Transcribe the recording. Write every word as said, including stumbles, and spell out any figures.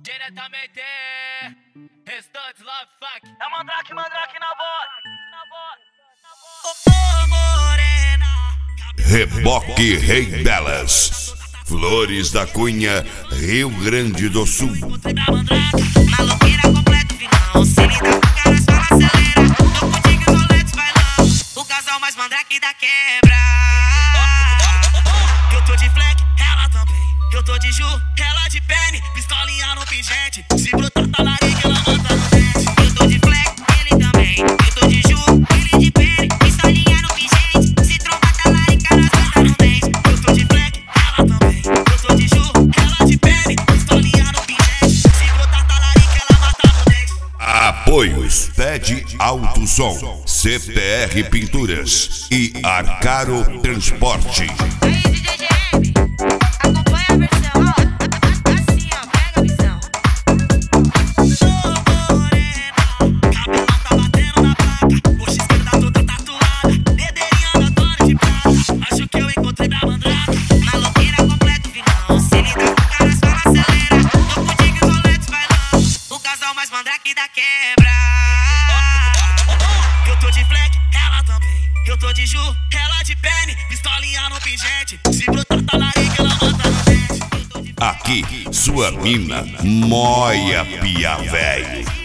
Diretamente, Restantes Love Fuck. É Mandrake, Mandrake na voz. Reboque Rei delas, Flores da Cunha, Rio Grande do Sul. Maloqueira completo final, se lida com caras, fala acelera. Tô contigo e Rolex bailando, o casal mais mandrake da quebra. Eu tô de fleck, ela também. Eu tô de Ju, ela de penny. Pistolinha no pingente, se brotar talarica ela manda no dente. Eu tô de fleck, ele também. Eu tô de Ju, ele de penny. Pistolinha no pingente, se trombar talarica ela manda no dente. Eu tô de fleck, ela também. Eu tô de Ju, ela de penny. Pistolinha no pingente, se brotar talarica ela mata no dente. Apoios Pede Alto Som, C P R Pinturas e Arcaro Transporte. Aí, D J G M, acompanha a versão, ó. Assim, ó, pega a visão. Tô morena, cabelão tá batendo na placa. Coxa esquerda toda tatuada, dedeirinha da dona de prata. Acho que eu encontrei minha mandraka. Maloqueira completo vilão, se lida com caras, fala acelera. Tô contigo e Rolex bailando, o casal mais mandrake da quebra. Eu tô de fleck, ela também. Eu tô de Ju, ela de penny. Pistolinha no pingente, se brotar talarica ela manda no dente. Aqui, sua mina, Moia Pia Véi.